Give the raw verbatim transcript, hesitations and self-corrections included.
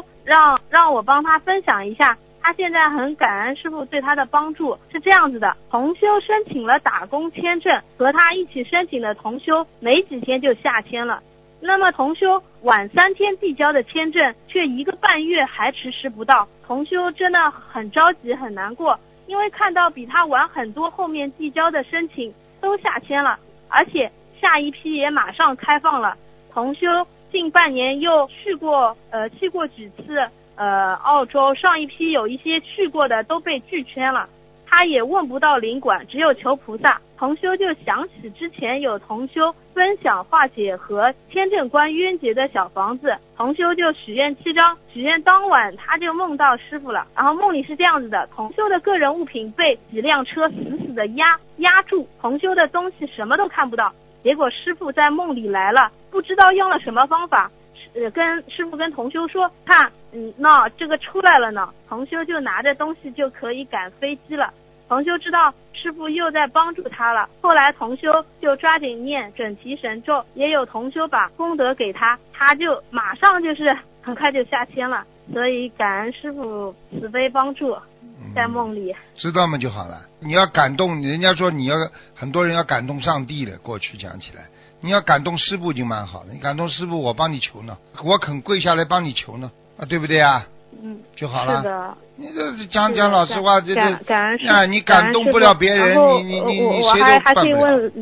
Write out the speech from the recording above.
让让我帮他分享一下，他现在很感恩师父对他的帮助。是这样子的，同修申请了打工签证，和他一起申请的同修没几天就下签了。那么同修晚三天递交的签证，却一个半月还迟迟不到，同修真的很着急很难过，因为看到比他晚很多后面递交的申请都下签了，而且下一批也马上开放了。同修近半年又去过呃去过几次呃澳洲，上一批有一些去过的都被拒签了，他也问不到领馆，只有求菩萨。同修就想起之前有同修分享化解和签证官冤结的小房子，同修就许愿七张，许愿当晚他就梦到师父了。然后梦里是这样子的，同修的个人物品被几辆车死死的压压住，同修的东西什么都看不到。结果师父在梦里来了，不知道用了什么方法，呃，跟师父跟同修说，看，嗯，那这个出来了呢。同修就拿着东西就可以赶飞机了。同修知道师父又在帮助他了，后来同修就抓紧念准提神咒，也有同修把功德给他，他就马上就是很快就下签了。所以感恩师父慈悲帮助，在梦里、嗯、 知道吗就好了。你要感动，人家说你要很多人要感动上帝了，过去讲起来你要感动师父就蛮好了，你感动师父我帮你求呢，我肯跪下来帮你求呢，啊，对不对啊？ 嗯， 就好了。 是的， 你这讲讲老实话，这这感感恩啊，你感动不了别人，你你你你谁都办不了。